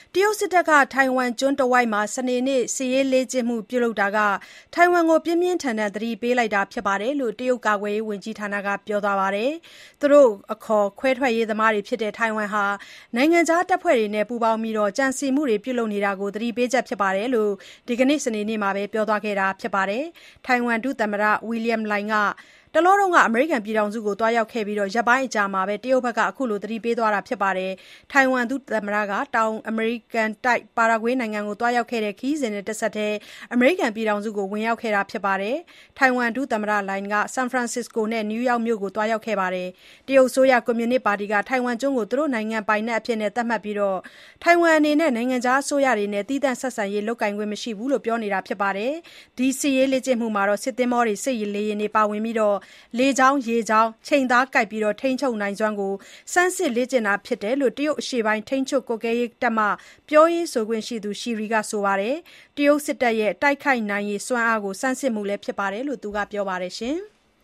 တရုတ်စစ်တပ်ကထိုင်ဝမ်ကျွန်းတဝိုက်မှာစနေနေ့စစ်ရေးလေ့ကျင့်မှုပြုလုပ်တာကထိုင်ဝမ်ကိုပြင်းပြင်းထန်ထန်သတိပေးလိုက်တာဖြစ်တယ်လို့တရုတ်ကာကွယ်ရေးဝန်ကြီးဌာနကပြောသွားပါတယ်။သူတို့အခေါ်ခွဲထွက်ရေးသမားတွေဖြစ်တဲ့ထိုင်ဝမ်ဟာနိုင်ငံခြားတပ်ဖွဲ့တွေနဲ့ပူးပေါင်းပြီးကြံစည်မှုတွေပြုလုပ်နေတာကိုသတိပေးချက်ဖြစ်တယ်လို့ဒီကနေ့စနေနေ့မှာပဲပြောသွားခဲ့တာဖြစ်ပါတယ်။ထိုင်ဝမ်ဒုသမ္မတ William Lai ကတလောတုန်းကအမေရိကန်ပြည်ထောင်စုကိုသွားရောက်ခဲ့ပြီးရက်ပိုင်းအကြာမှာပဲတရုတ်ဘက်ကအခုလိုသတိပေးသွားတာဖြစ်ပါတယ်။ထိုင်ဝမ်ဒုသမ္မတကတောင်အမေရိကန်တိုက်ပါရာဂွေးနိုင်ငံကိုသွားရောက်ခဲ့တဲ့ခရီးစဉ်နဲ့တဆက်တည်းအမေရိကန်ပြည်ထောင်စုကိုဝင်ရောက်ခဲ့တာဖြစ်ပါတယ်။ထိုင်ဝမ်ဒုသမ္မတ Lai ကဆန်ဖရန်စစ္စကိုနဲ့နယူးယောက်မြို့ကိုသွားရောက်ခဲ့ပါတယ်။တရုတ်အစိုးရကွန်မြူနစ်ပါတီကထိုင်ဝမ်ကျွန်းကိုသူတို့နိုင်ငံပိုင်နက်အဖြစ်သတ်မှတ်ပြီးထိုင်ဝမ်အနေနဲ့နိုင်ငံခြားအစိုးရတွေနဲ့သီးသန့်ဆက်ဆံရေးလုပ်ကိုင်ခွင့်မရှိဘူးလို့ပြောနေတာဖြစ်ပါတယ်။ဒီစစ်ရေးလေ့ကျင့်မှုမှာစစ်သင်္ဘောတွေစစ်လေယာဉ်တွေပါဝင်ပြီးလေကြောင်းရေကြောင်းချိန်သားကိုက်ပြီးထိန်းချုပ်နိုင်စွမ်းကိုစမ်းစစ်လေ့ကျင့်တာဖြစ်တယ်လို့တရုတ်အရှေ့ပိုင်းထိန်းချုပ်ကွပ်ကဲရေးတပ်မပြောရေးဆိုခွင့်ရှိသူ Shiri ကဆိုပါတယ်။တရုတ်စစ်တပ်ရဲ့တိုက်ခိုက်နိုင်ရည်စွမ်းအားကိုစမ်းစစ်မှုလည်းဖြစ်တယ်လို့သူကပြောပါတယ်။